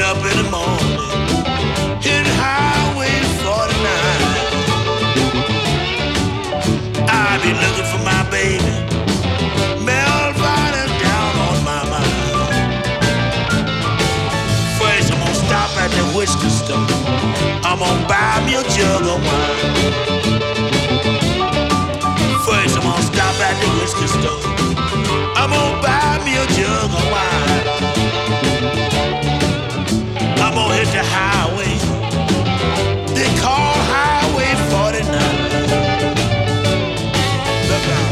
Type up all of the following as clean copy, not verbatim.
up in the morning, hit Highway 49. I be looking for my baby, Melvina down on my mind. First I'm gonna stop at the whiskey store, I'm gonna buy me a jug of wine. First I'm gonna stop at the whiskey store, I'm gonna buy me a jug of wine. I'm gonna hit the highway, they call Highway 49. Look out.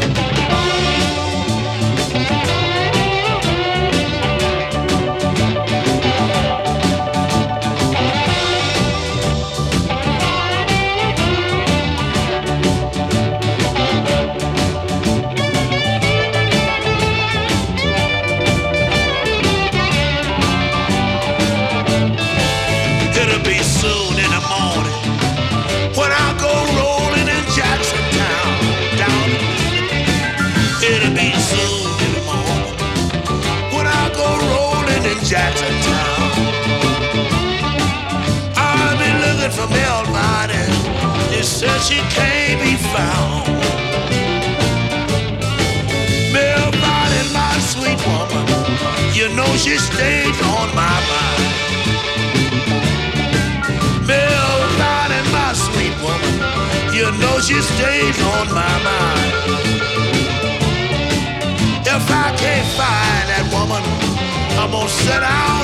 It'll be soon in the morning when I go rolling in Jackson Town, down. It'll be soon in the morning when I go rolling in Jackson Town. I'll be looking for Melvina, they said she can't be found. Melvina, my sweet woman, you know she stays on my mind. Melvina, my sweet woman, you know she stays on my mind. If I can't find that woman, I'm gonna sit down